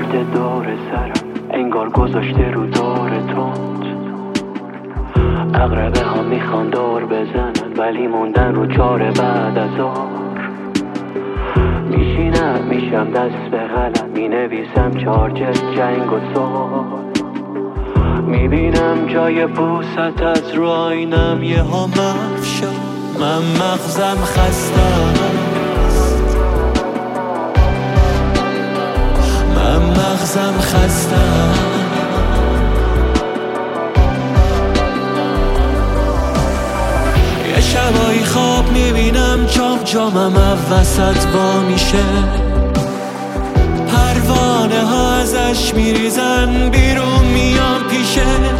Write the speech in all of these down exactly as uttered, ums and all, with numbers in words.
کرده دور سرم، انگار گذاشته رو دور تند. اقربه ها میخوان دور بزنن ولی موندن رو چاره بعد از آر. میشینم میشم دست به قلم، مینویسم چارجت جنگ و سال. میبینم جای بوست از رو آینم یه ها محو شد. من مغزم خسته است، من مغزم خسته است. یه شبایی خواب میبینم جام جامم وسط وا میشه، پروانه ها ازش میریزن بیرون میام پیشت.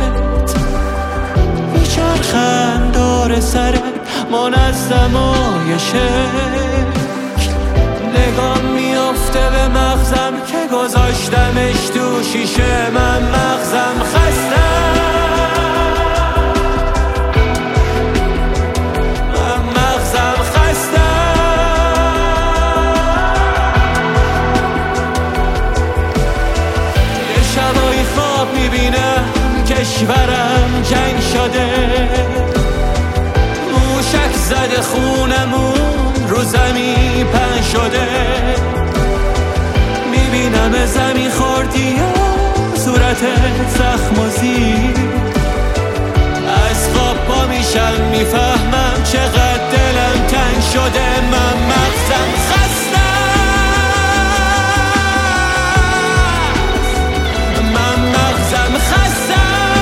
میچرخن دور سرت منظم و یه شکل، نگام میافته به مغزم که گذاشتمش تو شیشه. من مغزم خسته، من مغزم خسته. یه شبایی خواب میبینم کشورم جنگ شده، موشک زده خونمون رو زمین پهن شده. میبینم زمین خوردی و صورتت زخم و زیر. از خواب پا میشم میفهمم چقدر دلم تنگ شده. من مغزم خسته، من مغزم خسته.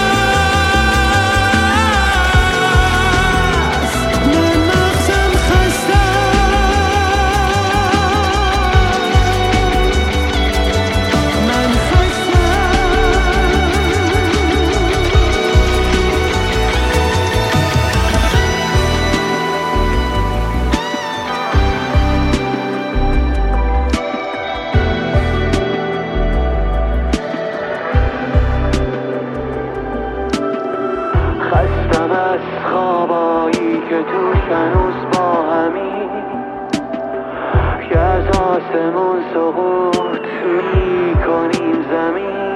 خستم از خوابایی که توش هنوز با همین، که از آسمون سقوط میکنیم زمین.